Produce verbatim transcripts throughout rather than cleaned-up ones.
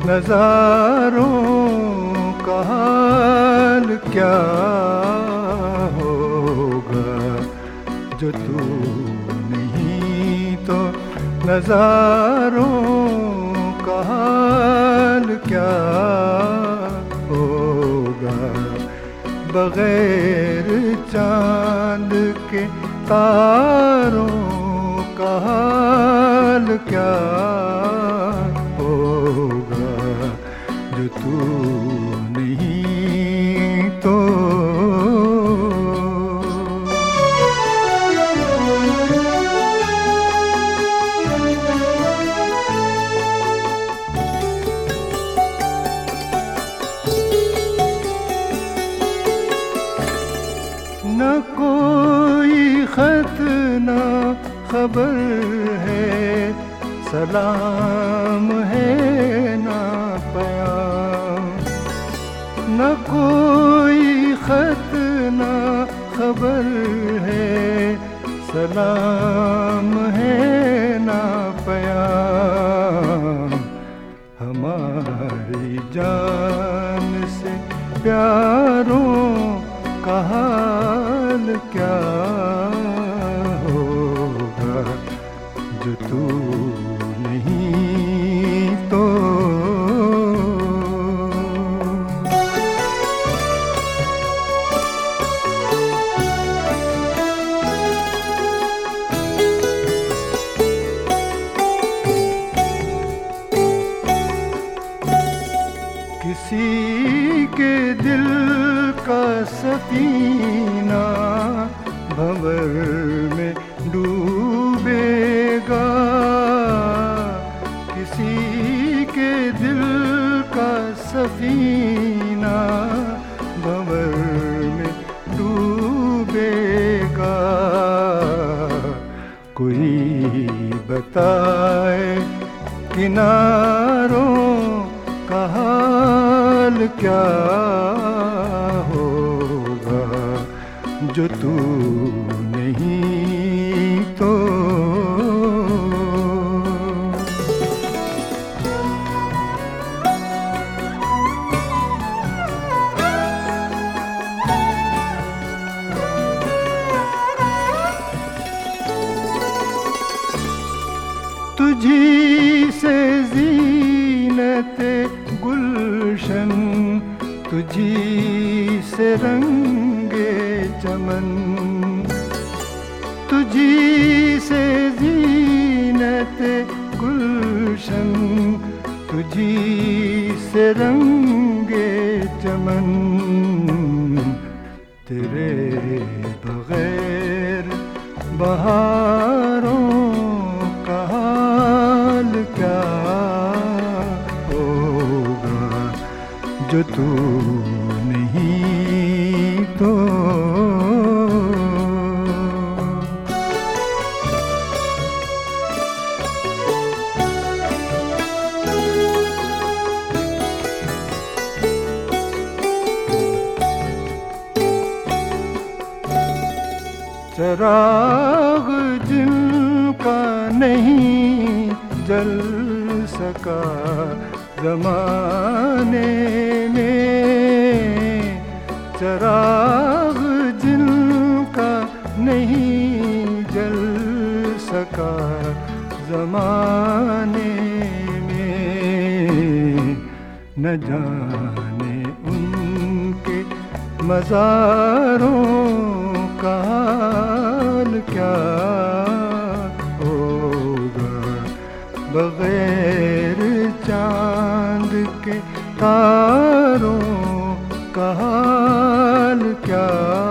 नज़ारों का हाल क्या होगा जो तू नहीं तो नज़ारों का हाल क्या होगा बगैर चाँद के तारों का हाल क्या होगा जो तू नहीं तो। न कोई खत न खबर है, सलाम है ना पैगाम। न कोई खत न खबर है, सलाम है ना पैगाम। हमारी जान से प्यारों का हाल क्या होगा जो तू नहीं तो। किसी के दिल का सफीना भंवर में डूबेगा, किसी के दिल का सफीना भंवर में डूबेगा। कोई बताए किनारों का हाल क्या होगा जो तू नहीं तो। तुझी से ज़ीनते गुलशन, तुझी से रंगे चमन। तुझी से ज़ीनते गुलशन, तुझी से रंगे चमन। तेरे बगैर बहारों का हाल क्या होगा जो तू नहीं तो। चराग जिनका नहीं जल सका ज़माने में, चराग जिनका नहीं जल सका ज़माने में। न जाने उनके मज़ारों का हाल क्या होगा बगैर चाँद के तारों का हाल क्या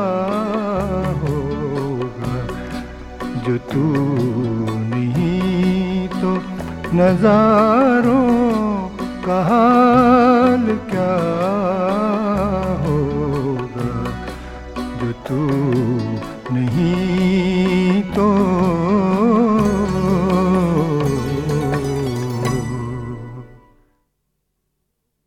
होगा जो तू नहीं तो। नज़ारों का हाल क्या